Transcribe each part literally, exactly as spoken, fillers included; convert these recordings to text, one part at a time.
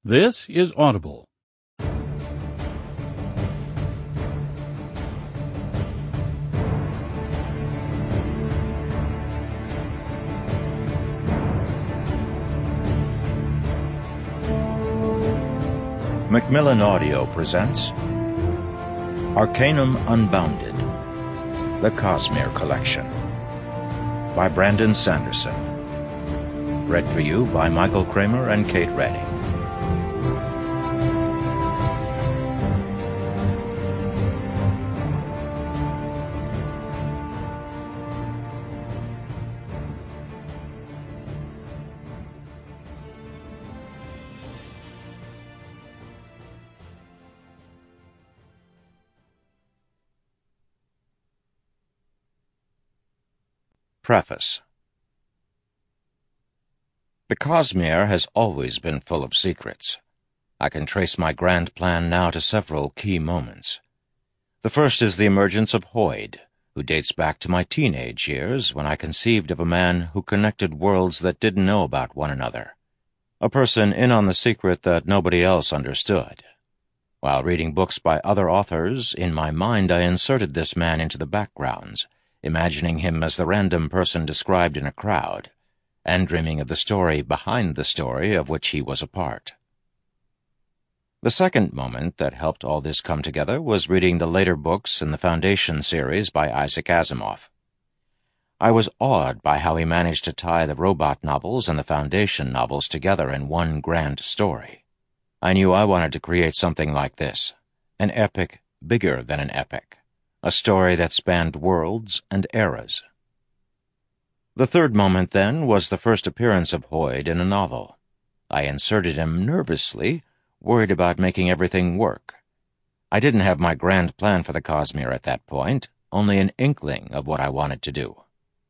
This is Audible. Macmillan Audio presents Arcanum Unbounded, The Cosmere Collection by Brandon Sanderson. Read for you by Michael Kramer and Kate Redding. Preface. The Cosmere has always been full of secrets. I can trace my grand plan now to several key moments. The first is the emergence of Hoid, who dates back to my teenage years when I conceived of a man who connected worlds that didn't know about one another, a person in on the secret that nobody else understood. While reading books by other authors, in my mind I inserted this man into the backgrounds, imagining him as the random person described in a crowd, and dreaming of the story behind the story of which he was a part. The second moment that helped all this come together was reading the later books in the Foundation series by Isaac Asimov. I was awed by how he managed to tie the robot novels and the Foundation novels together in one grand story. I knew I wanted to create something like this, an epic bigger than an epic. A story that spanned worlds and eras. The third moment, then, was the first appearance of Hoid in a novel. I inserted him nervously, worried about making everything work. I didn't have my grand plan for the Cosmere at that point, only an inkling of what I wanted to do.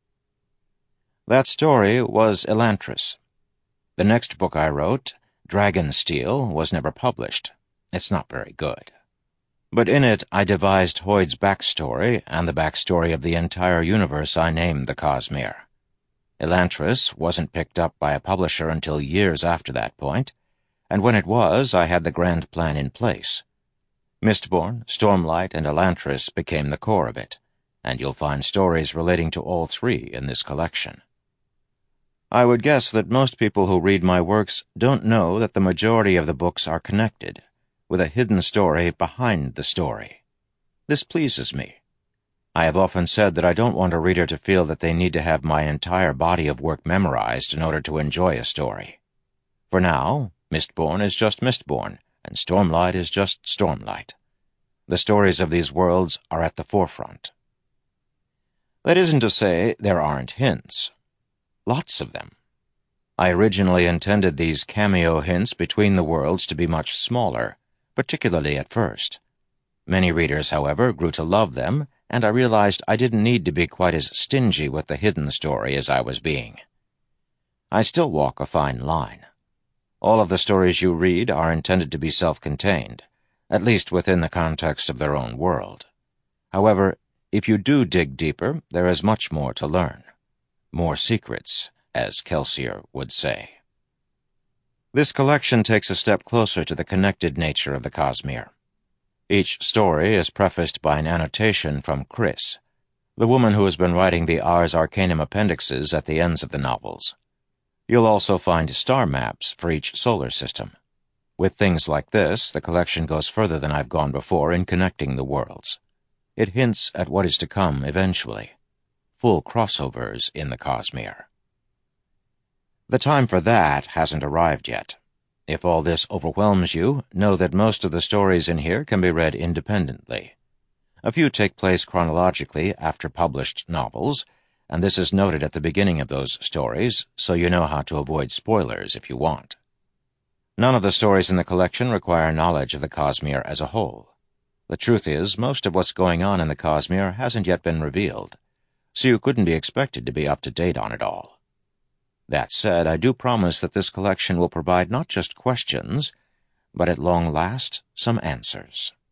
That story was Elantris. The next book I wrote, Dragonsteel, was never published. It's not very good. But in it I devised Hoid's backstory and the backstory of the entire universe I named the Cosmere. Elantris wasn't picked up by a publisher until years after that point, and when it was, I had the grand plan in place. Mistborn, Stormlight, and Elantris became the core of it, and you'll find stories relating to all three in this collection. I would guess that most people who read my works don't know that the majority of the books are connected, with a hidden story behind the story. This pleases me. I have often said that I don't want a reader to feel that they need to have my entire body of work memorized in order to enjoy a story. For now, Mistborn is just Mistborn, and Stormlight is just Stormlight. The stories of these worlds are at the forefront. That isn't to say there aren't hints. Lots of them. I originally intended these cameo hints between the worlds to be much smaller, particularly at first. Many readers, however, grew to love them, and I realized I didn't need to be quite as stingy with the hidden story as I was being. I still walk a fine line. All of the stories you read are intended to be self-contained, at least within the context of their own world. However, if you do dig deeper, there is much more to learn. More secrets, as Kelsier would say. This collection takes a step closer to the connected nature of the Cosmere. Each story is prefaced by an annotation from Chris, the woman who has been writing the Ars Arcanum appendixes at the ends of the novels. You'll also find star maps for each solar system. With things like this, the collection goes further than I've gone before in connecting the worlds. It hints at what is to come eventually. Full crossovers in the Cosmere. The time for that hasn't arrived yet. If all this overwhelms you, know that most of the stories in here can be read independently. A few take place chronologically after published novels, and this is noted at the beginning of those stories, so you know how to avoid spoilers if you want. None of the stories in the collection require knowledge of the Cosmere as a whole. The truth is, most of what's going on in the Cosmere hasn't yet been revealed, so you couldn't be expected to be up to date on it all. That said, I do promise that this collection will provide not just questions, but at long last, some answers.